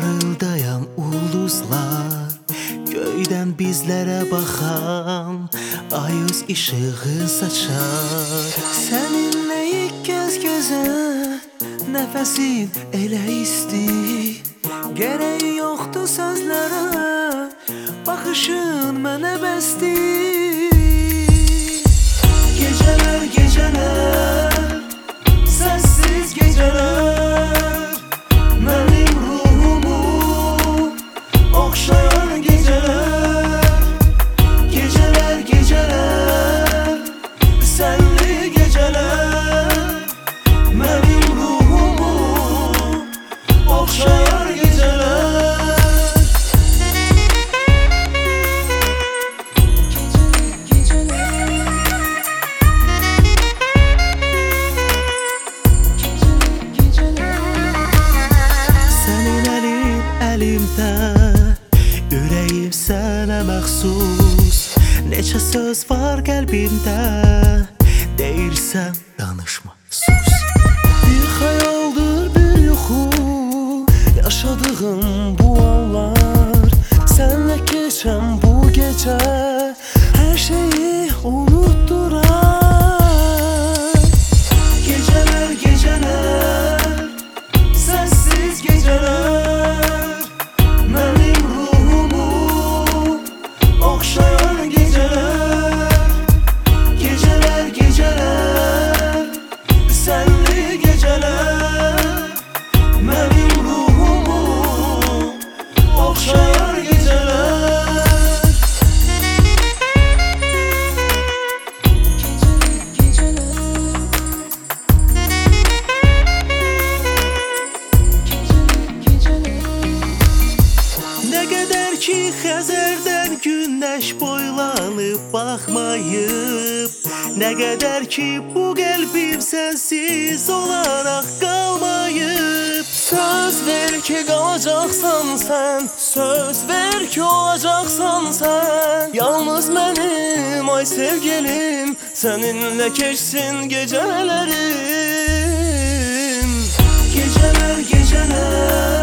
Parıldayan ulduzlar, göydən bizlərə baxan ayız işığı saçar. Səninləyik göz-gözə, nəfəsin elə isti, gərək yoxdur sözlərə, baxışın mənə bəsdir. Gecələr, gecələr, sənsiz gecələr, mənim ruhumu oxşayan gecələr. Gecələr, gecələr, sənli gecələr, mənim ruhumu oxşayan gecələr. Əlimdə, ürəyim sənə məxsus. Neçə söz var qəlbimdə, deyirsən danışma, sus. Bir xəyaldır, bir yuxu, yaşadığım bu anlar. Sənlə keçən bu gecə hər şeyi unutdurar. Gecələr, gecələr, sənsiz gecələr, mənim ruhumu oxşayan gecələr. Gecələr, gecələr, sənli gecələr, mənim ruhumu oxşayan gecələr. Nə qədər ki Xəzərdən günəş boylanıb baxmayıb, nə qədər ki bu qəlbim sənsiz olaraq qalmayıb. Söz ver ki qalacaqsan sən, söz ver ki olacaqsan sən. Yalnız mənim ay sevgilim, səninlə keçsin gecələrim. Gecələr, gecələr,